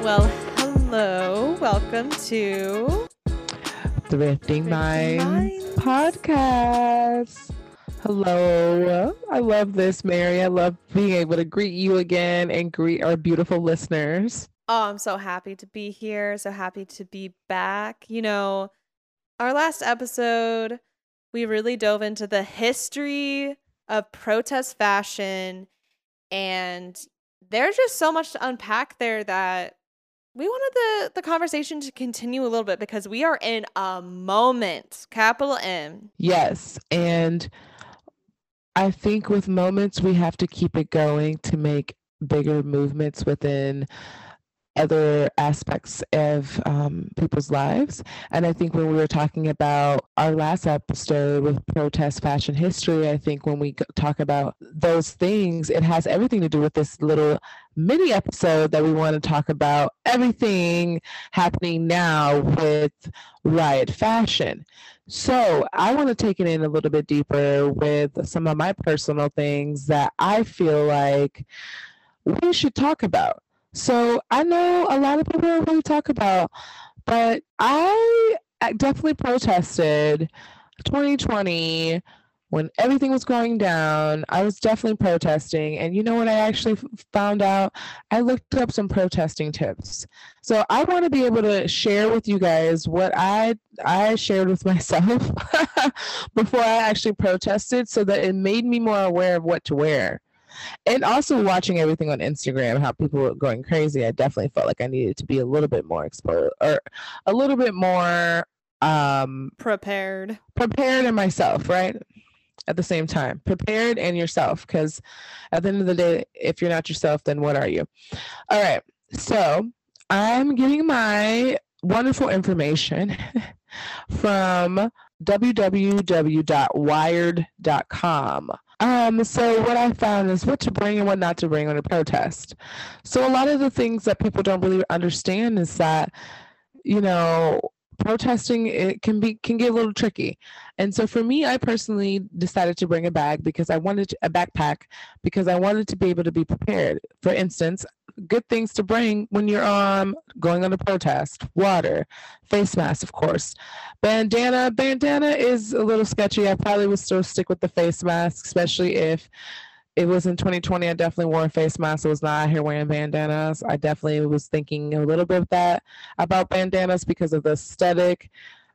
Well, hello. Welcome to Thrifting Minds podcast. Hello. I love this, Mary. I love being able to greet you again and greet our beautiful listeners. Oh, I'm so happy to be here. So happy to be back. Our last episode, we really dove into the history of protest fashion, and there's just so much to unpack there that we wanted the conversation to continue a little bit because we are in a moment, capital M. Yes. And I think with moments, we have to keep it going to make bigger movements within other aspects of people's lives. And I think when we were talking about our last episode with protest fashion history, I think when we talk about those things, it has everything to do with this little mini episode that we want to talk about everything happening now with riot fashion. So I want to take it in a little bit deeper with some of my personal things that I feel like we should talk about. So I know a lot of people don't really talk about, but I definitely protested 2020 when everything was going down. I was definitely protesting. And you know what I actually found out? I looked up some protesting tips. So I want to be able to share with you guys what I shared with myself before I actually protested so that it made me more aware of what to wear. And also watching everything on Instagram, how people were going crazy, I definitely felt like I needed to be a little bit more exposed or a little bit more Prepared in myself, right? At the same time, prepared and yourself, because at the end of the day, if you're not yourself, then what are you? All right. So I'm getting my wonderful information from www.wired.com. So what I found is what to bring and what not to bring on a protest. So a lot of the things that people don't really understand is that, protesting, it can get a little tricky. And so for me, I personally decided to bring a backpack because I wanted to be able to be prepared. For instance, good things to bring when you're going on a protest: water, face mask, of course, bandana is a little sketchy. I probably would still stick with the face mask, especially if it was in 2020. I definitely wore a face mask. I was not out here wearing bandanas. I definitely was thinking a little bit of that about bandanas because of the aesthetic.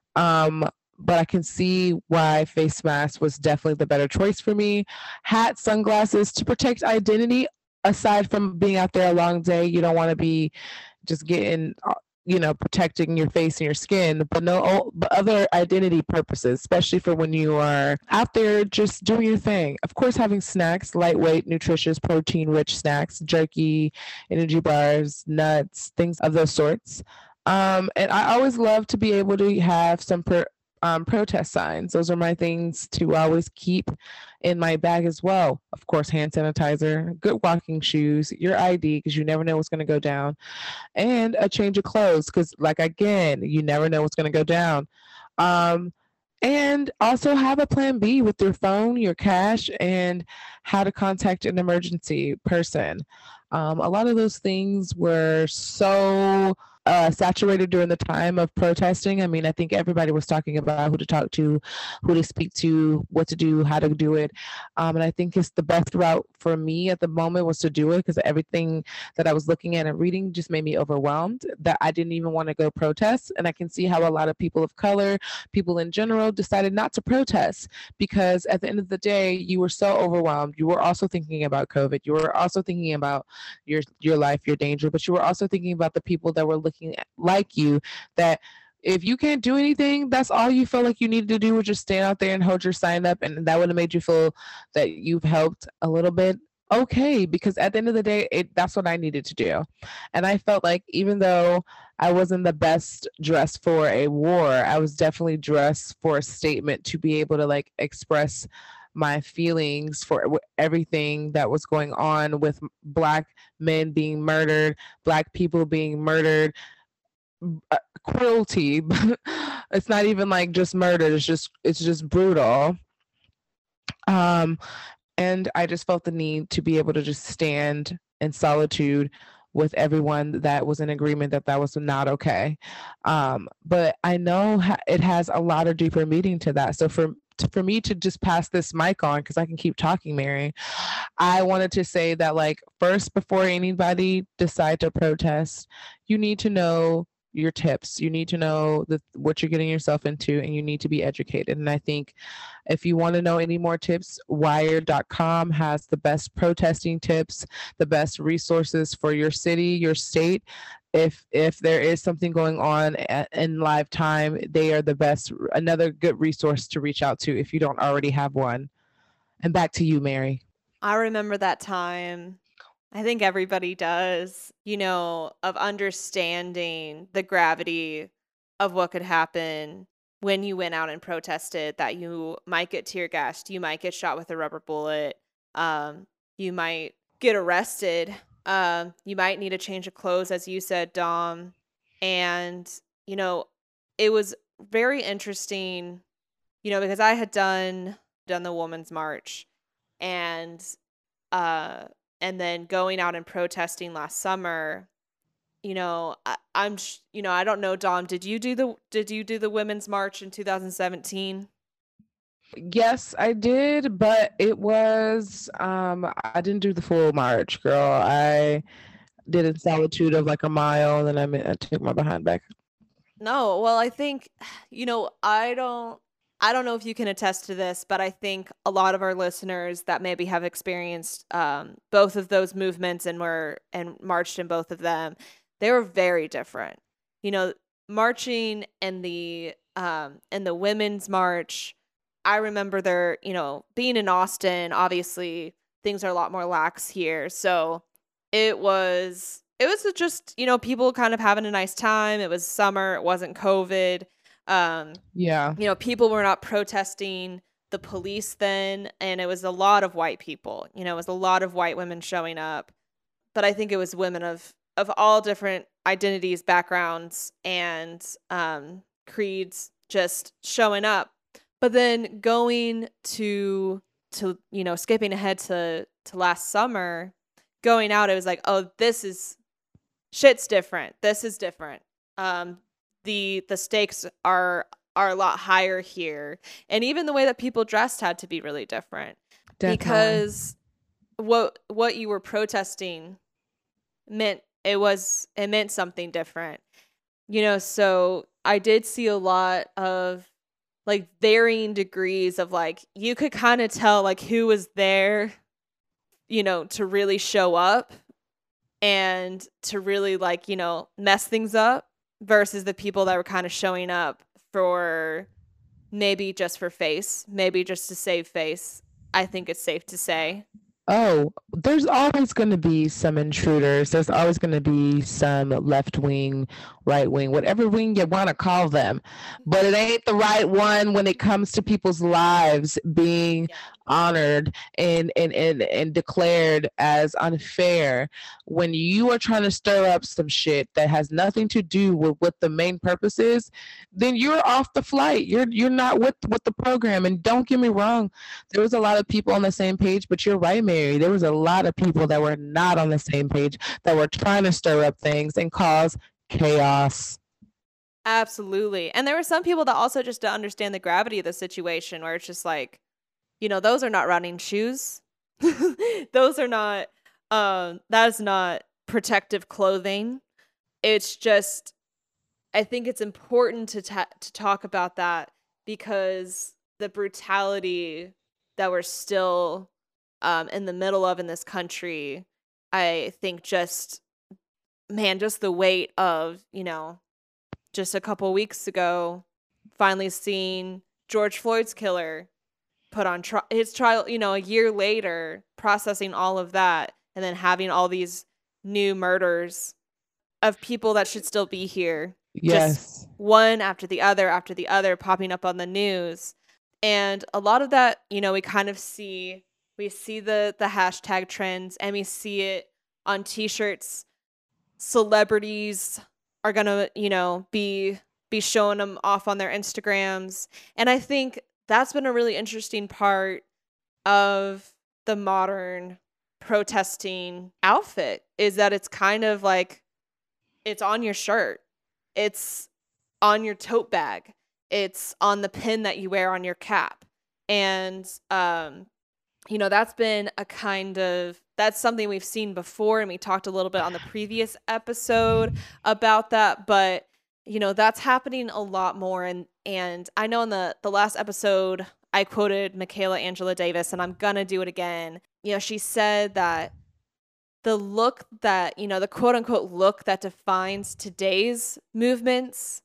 But I can see why face mask was definitely the better choice for me. Hat, sunglasses to protect identity. Aside from being out there a long day, you don't want to be just getting, protecting your face and your skin, but other identity purposes, especially for when you are out there just doing your thing. Of course, having snacks, lightweight, nutritious, protein-rich snacks, jerky, energy bars, nuts, things of those sorts. And I always love to be able to have some protest signs. Those are my things to always keep in my bag as well. Of course, hand sanitizer, good walking shoes, your ID, because you never know what's going to go down, and a change of clothes, because again, you never know what's going to go down. And also have a plan B with your phone, your cash, and how to contact an emergency person. A lot of those things were so saturated during the time of protesting. I mean, I think everybody was talking about who to talk to, who to speak to, what to do, how to do it. And I think it's the best route for me at the moment was to do it, because everything that I was looking at and reading just made me overwhelmed that I didn't even want to go protest. And I can see how a lot of people of color, people in general, decided not to protest because at the end of the day, you were so overwhelmed. You were also thinking about COVID. You were also thinking about your life, your danger, but you were also thinking about the people that were looking like you, that if you can't do anything, that's all you felt like you needed to do was just stand out there and hold your sign up, and that would have made you feel that you've helped a little bit. Okay, because at the end of the day, that's what I needed to do. And I felt like even though I wasn't the best dressed for a war, I was definitely dressed for a statement to be able to express my feelings for everything that was going on with Black men being murdered, Black people being murdered, cruelty. It's not even just murder. It's just brutal. And I just felt the need to be able to just stand in solitude with everyone that was in agreement that that was not okay. But I know it has a lot of deeper meaning to that. So for me to just pass this mic on, because I can keep talking, Mary, I wanted to say that, like, first, before anybody decide to protest, you need to know your tips. You need to know what you're getting yourself into, and you need to be educated. And I think if you want to know any more tips, wired.com has the best protesting tips, the best resources for your city, your state. If there is something going on in live time, they are the best, another good resource to reach out to if you don't already have one. And back to you, Mary. I remember that time. I think everybody does, of understanding the gravity of what could happen when you went out and protested, that you might get tear gassed, you might get shot with a rubber bullet, you might get arrested, you might need a change of clothes, as you said, Dom. And, it was very interesting, because I had done the Women's March, and then going out and protesting last summer. I don't know, Dom, did you do the Women's March in 2017? Yes, I did, but it was I didn't do the full march, girl. I did a solitude of like a mile, and then I took my behind back. No, well, I think, I don't know if you can attest to this, but I think a lot of our listeners that maybe have experienced both of those movements and marched in both of them, they were very different. Marching in the Women's March, I remember there, being in Austin, obviously things are a lot more lax here. So it was just, people kind of having a nice time. It was summer. It wasn't COVID. Yeah. People were not protesting the police then, and it was a lot of white people. It was a lot of white women showing up. But I think it was women of all different identities, backgrounds, and creeds just showing up. But then going to skipping ahead to last summer, going out, it was like, oh, shit's different. This is different. The stakes are a lot higher here, and even the way that people dressed had to be really different. Definitely. Because what you were protesting meant something different. So I did see a lot of like varying degrees of like, you could kind of tell like who was there, to really show up and to really like, mess things up, versus the people that were kind of showing up for maybe just for face, maybe just to save face. I think it's safe to say. Oh, there's always going to be some intruders. There's always going to be some left wing, right wing, whatever wing you want to call them. But it ain't the right one when it comes to people's lives being honored and declared as unfair. When you are trying to stir up some shit that has nothing to do with what the main purpose is, then you're off the flight. You're not with the program. And don't get me wrong, there was a lot of people on the same page, but you're right, Mary. There was a lot of people that were not on the same page, that were trying to stir up things and cause chaos. Absolutely. And there were some people that also just don't understand the gravity of the situation, where it's just like, those are not running shoes. Those are not, that is not protective clothing. It's just, I think it's important to talk about that, because the brutality that we're still in the middle of in this country, I think just the weight of, just a couple weeks ago, finally seeing George Floyd's killer put on his trial, a year later, processing all of that, and then having all these new murders of people that should still be here. Yes. Just one after the other popping up on the news. And a lot of that, we kind of see the hashtag trends, and we see it on t-shirts. Celebrities are gonna, be showing them off on their Instagrams. And I think that's been a really interesting part of the modern protesting outfit is that it's kind of like it's on your shirt, it's on your tote bag, it's on the pin that you wear on your cap. And that's been that's something we've seen before, and we talked a little bit on the previous episode about that, but that's happening a lot more. And I know in the last episode I quoted Michaela Angela Davis, and I'm gonna do it again. She said that the look that, the quote unquote look that defines today's movements,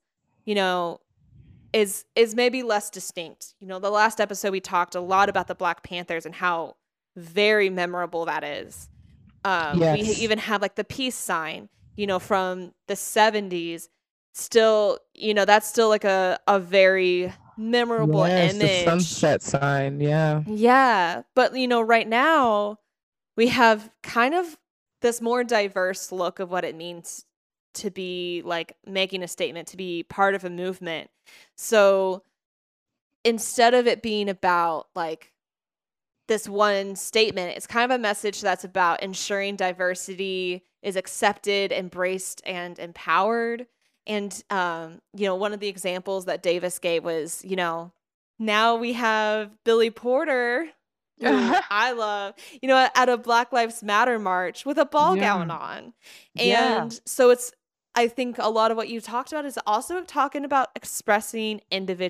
is maybe less distinct. The last episode we talked a lot about the Black Panthers and how very memorable that is. Yes. We even have like the peace sign, from the 70s. Still, that's still like a very memorable Yes, the image. sunset sign. Yeah. Yeah. But, right now we have kind of this more diverse look of what it means to be like making a statement, to be part of a movement. So instead of it being about like this one statement, it's kind of a message that's about ensuring diversity is accepted, embraced, and empowered. And, one of the examples that Davis gave was, now we have Billy Porter, who I love, at a Black Lives Matter march with a ball gown on. And so I think a lot of what you talked about is also talking about expressing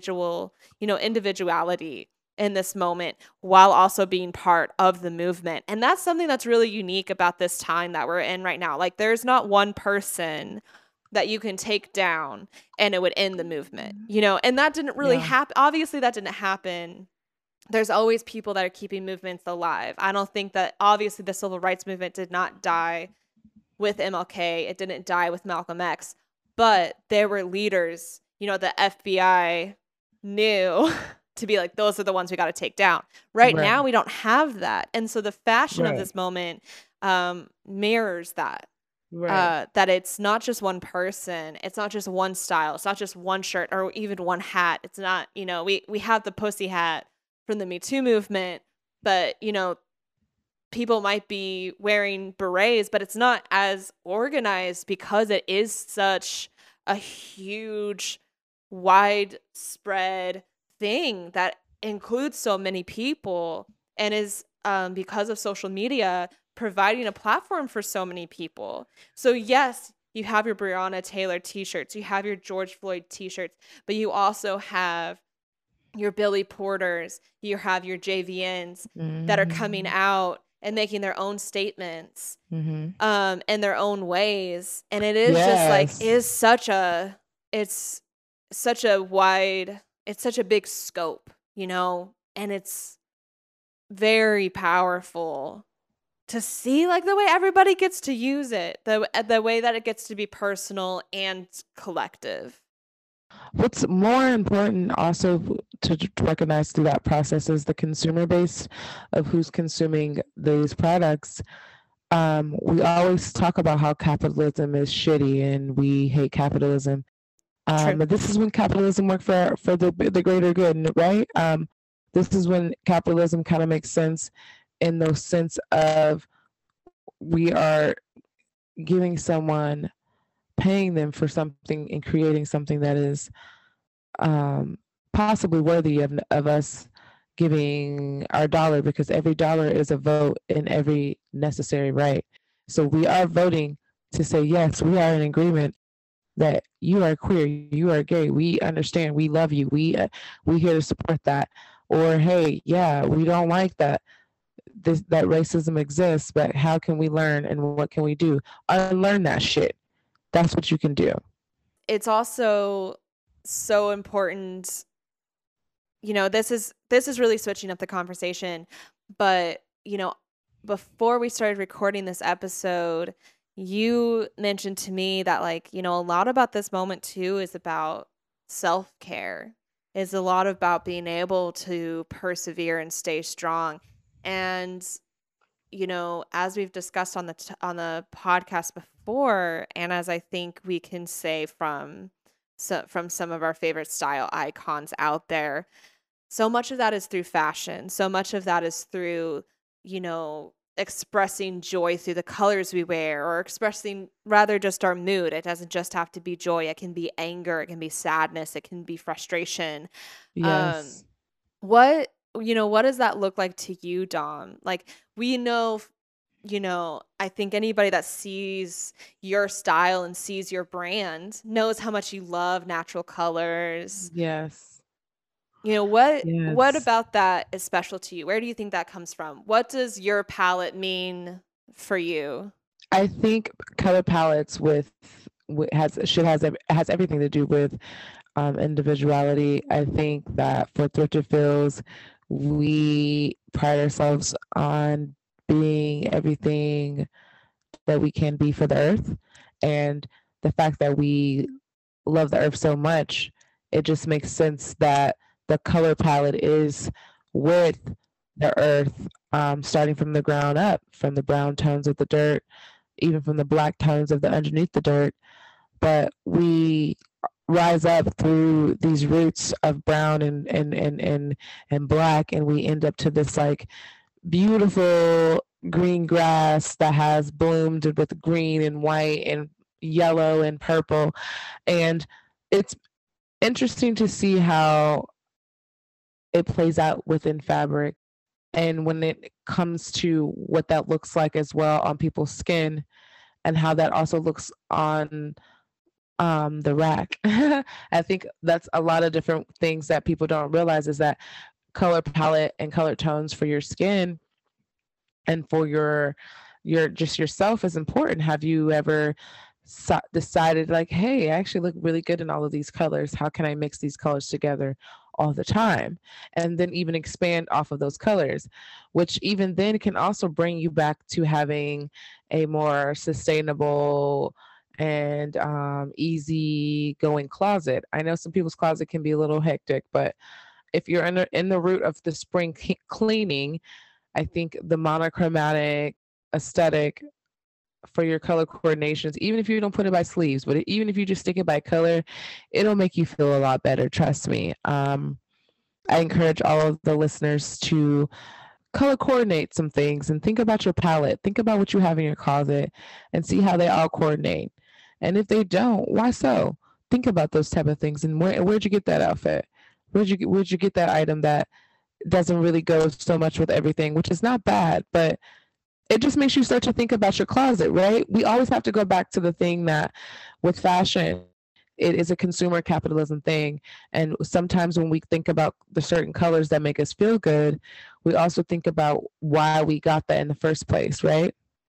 individuality in this moment while also being part of the movement. And that's something that's really unique about this time that we're in right now. Like, there's not one person that you can take down and it would end the movement, and that didn't really happen. Obviously that didn't happen. There's always people that are keeping movements alive. I don't think that, obviously, the civil rights movement did not die with MLK. It didn't die with Malcolm X, but there were leaders, the FBI knew to be like, those are the ones we got to take down. Right now, we don't have that. And so the fashion of this moment mirrors that. That it's not just one person, it's not just one style, it's not just one shirt or even one hat. It's not, we have the pussy hat from the Me Too movement, but people might be wearing berets, but it's not as organized because it is such a huge, widespread thing that includes so many people and is, because of social media, providing a platform for so many people. So yes, you have your Breonna Taylor t-shirts, you have your George Floyd t-shirts, but you also have your Billy Porters, you have your JVNs that are coming out and making their own statements in their own ways. And it is just like, it's such a big scope, and it's very powerful to see like the way everybody gets to use it, the way that it gets to be personal and collective. What's more important also to recognize through that process is the consumer base of who's consuming these products. We always talk about how capitalism is shitty and we hate capitalism. But this is when capitalism works for the greater good, right? This is when capitalism kind of makes sense in the sense of we are giving someone, paying them for something and creating something that is possibly worthy of us giving our dollar, because every dollar is a vote in every necessary right. So we are voting to say, yes, we are in agreement that you are queer, you are gay, we understand, we love you, we here to support that. Or, hey, yeah, we don't like that racism exists, but how can we learn and what can we do? Unlearn that shit. That's what you can do. It's also so important. This is really switching up the conversation, but before we started recording this episode, you mentioned to me that a lot about this moment too is about self-care, is a lot about being able to persevere and stay strong. And as we've discussed on the podcast before, and as I think we can say from some of our favorite style icons out there, so much of that is through fashion. So much of that is through, expressing joy through the colors we wear, or expressing rather just our mood. It doesn't just have to be joy. It can be anger, it can be sadness, it can be frustration. Yes. What, what does that look like to you, Dom? Like, we know, I think anybody that sees your style and sees your brand knows how much you love natural colors. Yes. What Yes. about that is special to you? Where do you think that comes from? What does your palette mean for you? I think color palettes has everything to do with individuality. I think that for Thrifted Feels, we pride ourselves on being everything that we can be for the earth, and the fact that we love the earth so much, it just makes sense that the color palette is with the earth, starting from the ground up, from the brown tones of the dirt, even from the black tones of the underneath the dirt. But we rise up through these roots of brown and black, and we end up to this like beautiful green grass that has bloomed with green and white and yellow and purple. And it's interesting to see how it plays out within fabric, and when it comes to what that looks like as well on people's skin, and how that also looks on the rack. I think that's a lot of different things that people don't realize, is that color palette and color tones for your skin and for your just yourself is important. Have you ever decided like, hey, I actually look really good in all of these colors. How can I mix these colors together all the time? And then even expand off of those colors, which even then can also bring you back to having a more sustainable and easy going closet. I know some people's closet can be a little hectic, but if you're in the root of the spring cleaning, I think the monochromatic aesthetic for your color coordinations, even if you don't put it by sleeves, but even if you just stick it by color, it'll make you feel a lot better. Trust me. I encourage all of the listeners to color coordinate some things and think about your palette. Think about what you have in your closet and see how they all coordinate. And if they don't, why so? Think about those type of things. And where'd you get that outfit? Where'd you get that item that doesn't really go so much with everything, which is not bad, but it just makes you start to think about your closet, right? We always have to go back to the thing that with fashion, it is a consumer capitalism thing. And sometimes when we think about the certain colors that make us feel good, we also think about why we got that in the first place, right?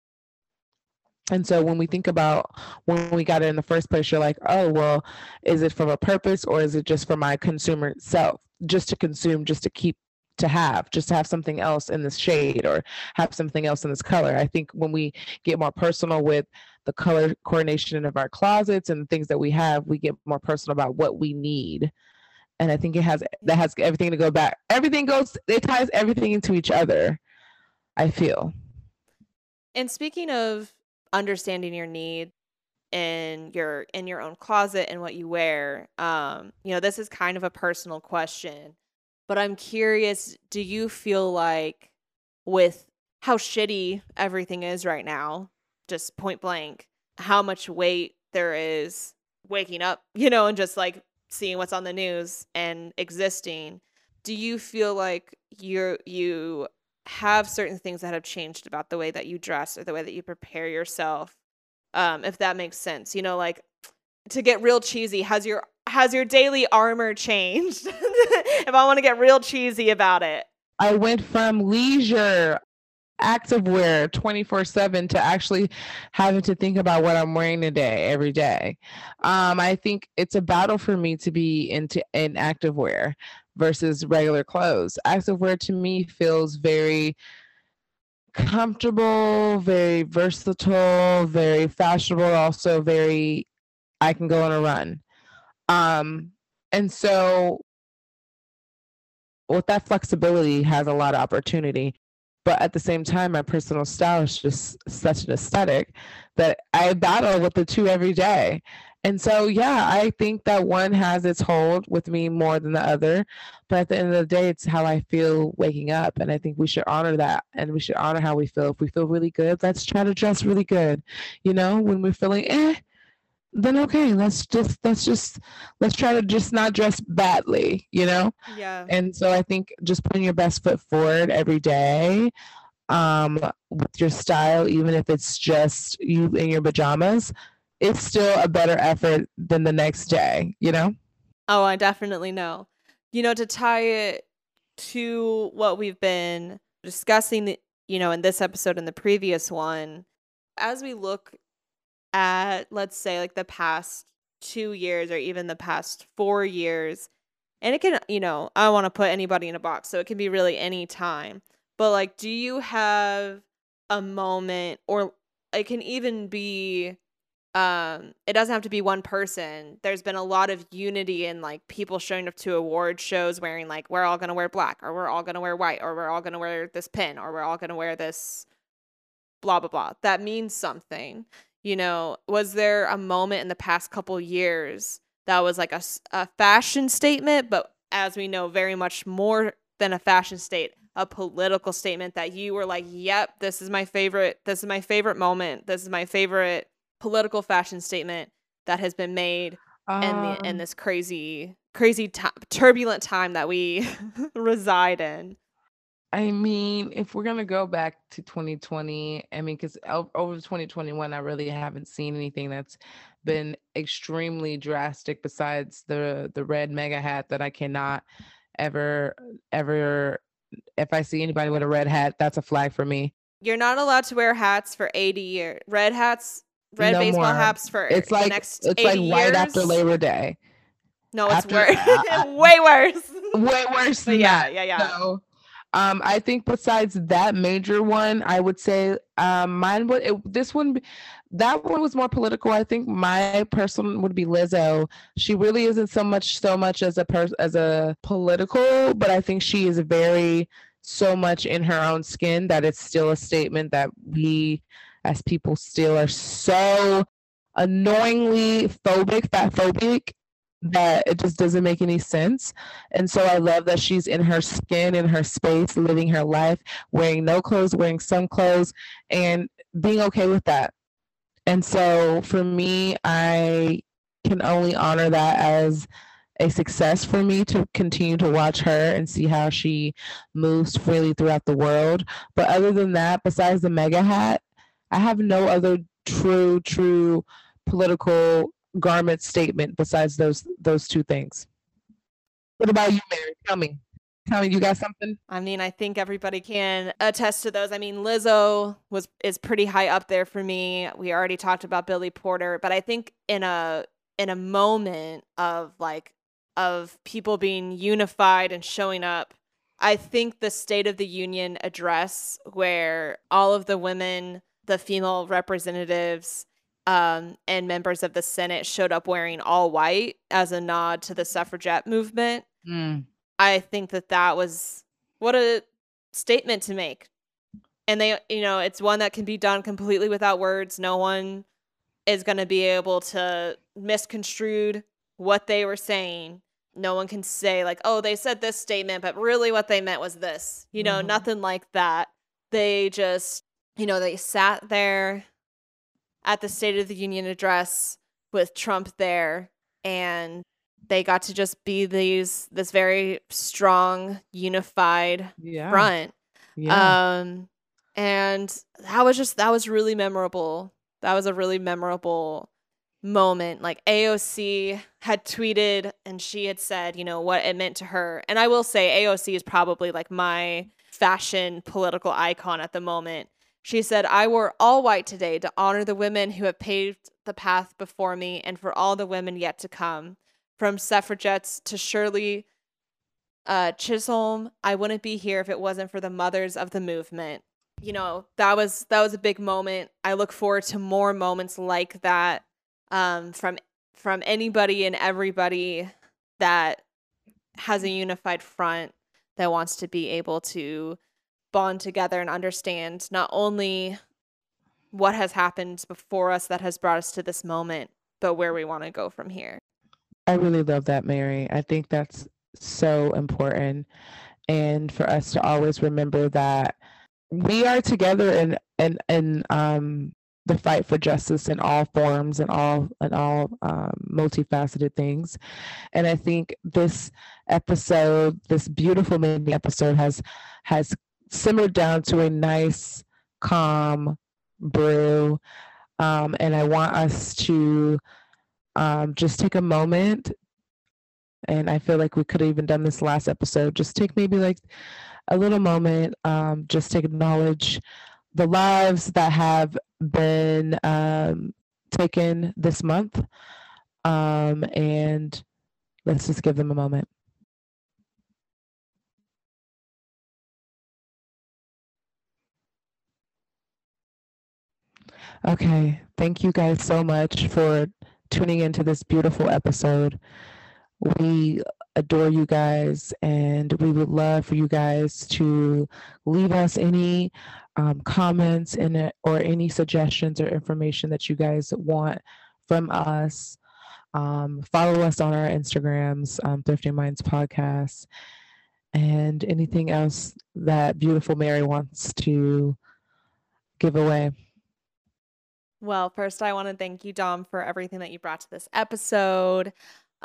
And so when we think about when we got it in the first place, you're like, oh, well, is it from a purpose, or is it just for my consumer self, just to consume, just to keep, just to have something else in this shade or have something else in this color? I think when we get more personal with the color coordination of our closets and the things that we have, we get more personal about what we need. And I think that has everything to go back. It ties everything into each other, I feel. And speaking of understanding your need in your own closet and what you wear, this is kind of a personal question, but I'm curious, do you feel like with how shitty everything is right now, just point blank, how much weight there is waking up, and just like seeing what's on the news and existing, do you feel like you have certain things that have changed about the way that you dress or the way that you prepare yourself, if that makes sense? Like, to get real cheesy, has your daily armor changed? If I want to get real cheesy about it. I went from leisure activewear 24/7 to actually having to think about what I'm wearing today every day. I think it's a battle for me to be in activewear versus regular clothes. Activewear to me feels very comfortable, very versatile, very fashionable, also very, I can go on a run. And so with that flexibility has a lot of opportunity. But at the same time, my personal style is just such an aesthetic that I battle with the two every day. And so, yeah, I think that one has its hold with me more than the other. But at the end of the day, it's how I feel waking up. And I think we should honor that and we should honor how we feel. If we feel really good, let's try to dress really good. You know, when we're feeling then okay, let's try to just not dress badly, you know? Yeah. And so I think just putting your best foot forward every day, with your style, even if it's just you in your pajamas, it's still a better effort than the next day, you know? Oh, I definitely know. To tie it to what we've been discussing, in this episode and the previous one, as we look at, let's say, like the past 2 years or even the past 4 years, and it can, I don't want to put anybody in a box, so it can be really any time. But like, do you have a moment, or it can even be it doesn't have to be one person. There's been a lot of unity in like people showing up to award shows wearing like, we're all gonna wear black, or we're all gonna wear white, or we're all gonna wear this pin, or we're all gonna wear this blah blah blah. That means something. Was there a moment in the past couple years that was like a fashion statement, but as we know, very much more than a fashion state, a political statement that you were like, yep, this is my favorite moment, this is my favorite political fashion statement that has been made in Um, this crazy turbulent time that we reside in? I mean, if we're gonna go back to 2020, I mean, because over 2021, I really haven't seen anything that's been extremely drastic besides the red mega hat that I cannot ever ever. If I see anybody with a red hat, that's a flag for me. You're not allowed to wear hats for 80 years. Red No baseball more. hats for the next It's 80 like right after years. Labor Day. No, it's After worse. Way worse. way worse But than yeah, that. yeah, yeah. So, I think besides that major one, I would say, mine would this one, that one was more political. I think my person would be Lizzo. She really isn't so much as as a political, but I think she is very so much in her own skin that it's still a statement that we as people still are so annoyingly fat phobic that it just doesn't make any sense. And so I love that she's in her skin, in her space, living her life, wearing no clothes, wearing some clothes, and being okay with that. And so for me, I can only honor that as a success for me to continue to watch her and see how she moves freely throughout the world. But other than that, besides the mega hat, I have no other true political garment statement besides those two things. What about you, Mary? Tell me. Tell me, you got something? I mean, I think everybody can attest to those. I mean, Lizzo is pretty high up there for me. We already talked about Billy Porter, but I think in a moment of people being unified and showing up, I think the State of the Union address, where all of the women, the female representatives, and members of the Senate showed up wearing all white as a nod to the suffragette movement. Mm. I think that was what a statement to make. And it's one that can be done completely without words. No one is going to be able to misconstrue what they were saying. No one can say like, oh, they said this statement, but really what they meant was this. Nothing like that. They just, they sat there at the State of the Union address with Trump there, and they got to just be this very strong, unified front. Yeah. And that was really memorable. That was a really memorable moment. Like AOC had tweeted and she had said, what it meant to her. And I will say AOC is probably like my fashion political icon at the moment. She said, I wore all white today to honor the women who have paved the path before me and for all the women yet to come. From suffragettes to Shirley Chisholm, I wouldn't be here if it wasn't for the mothers of the movement. That was a big moment. I look forward to more moments like that, from anybody and everybody that has a unified front that wants to be able to bond together and understand not only what has happened before us that has brought us to this moment, but where we want to go from here. I really love that, Mary. I think that's so important. And for us to always remember that we are together in the fight for justice in all forms and all multifaceted things. And I think this episode, this beautiful mini episode, has simmered down to a nice, calm brew. And I want us to just take a moment. And I feel like we could have even done this last episode. Just take maybe like a little moment, just to acknowledge the lives that have been taken this month. And let's just give them a moment. Okay, thank you guys so much for tuning into this beautiful episode. We adore you guys, and we would love for you guys to leave us any comments in it, or any suggestions or information that you guys want from us. Follow us on our Instagrams, Thrifting Minds Podcast, and anything else that beautiful Mary wants to give away. Well, first I want to thank you, Dom, for everything that you brought to this episode.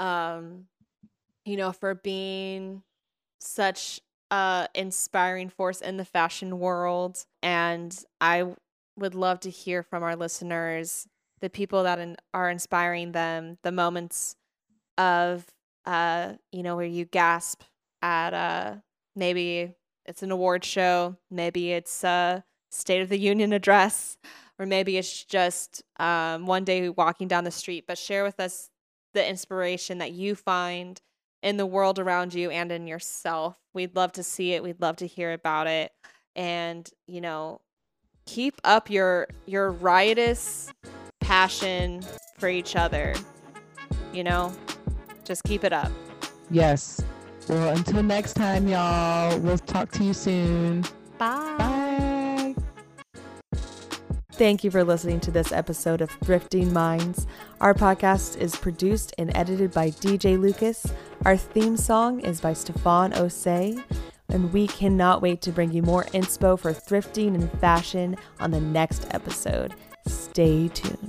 For being such a inspiring force in the fashion world. And I would love to hear from our listeners, the people that are inspiring them, the moments of, where you gasp at maybe it's an award show, maybe it's a State of the Union address, or maybe it's just one day walking down the street. But share with us the inspiration that you find in the world around you and in yourself. We'd love to see it. We'd love to hear about it. And, keep up your riotous passion for each other. Just keep it up. Yes. Well, until next time, y'all, we'll talk to you soon. Bye. Bye. Thank you for listening to this episode of Thrifting Minds. Our podcast is produced and edited by DJ Lucas. Our theme song is by Stefan Osei. And we cannot wait to bring you more inspo for thrifting and fashion on the next episode. Stay tuned.